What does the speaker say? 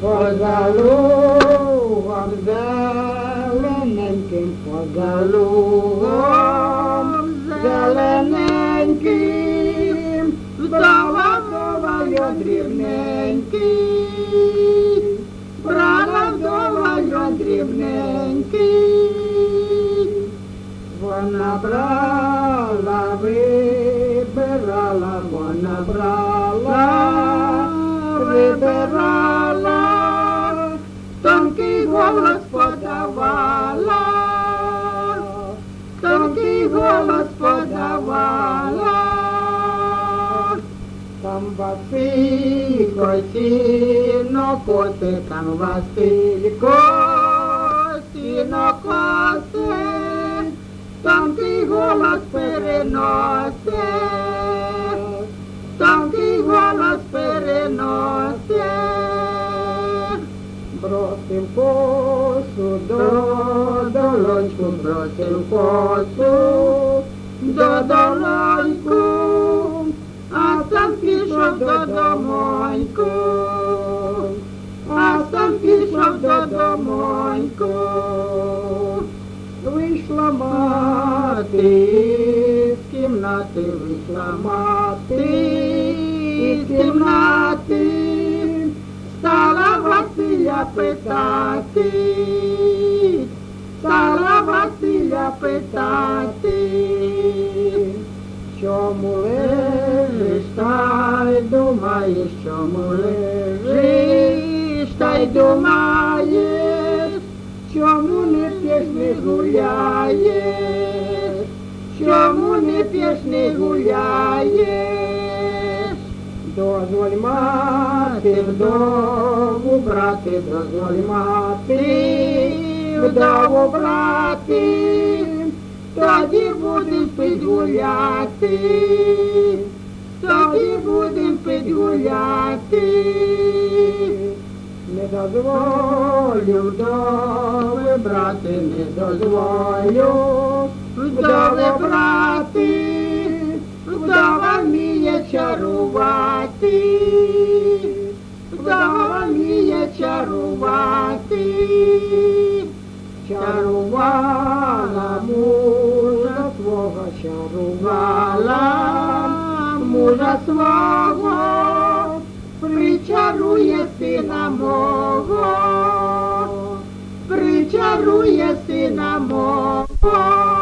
Позалугом зелененьким, позалугом зелененьким, вдова вдовою дрібненький, брала вдовою дрібненький. Вона брала, вибирала, вона брала, вибирала, тонкий голос подавала, тонкий голос подавала. Там Василько сіно коси, там Василько сіно коси, тонкий голос переносить, тонкий голос переносить. Бросив косу до долоньку, бросив косу до долоньку, а сам пішов додомоньку, а сам пішов додомоньку. Вийшла мати з кімнати, вийшла мати з кімнати, стала Василя питати, стала Василя питати. Чому лежиш та й думаєш, чому лежиш та й думаєш, чому не п'єш, не гуляєш, чому не п'єш, не гуляєш? Дозволь мати вдову брати, дозволь мати вдову брати, тоді будем пить гуляти, тоді будем пить гуляти. Не дозволю вдови брати, не дозволю вдови брати, вдова вміє чарувати, вдова вміє чарувати. Чарувала мужа свого, чарувала мужа свого, причарує сина мого, причарує сина мого.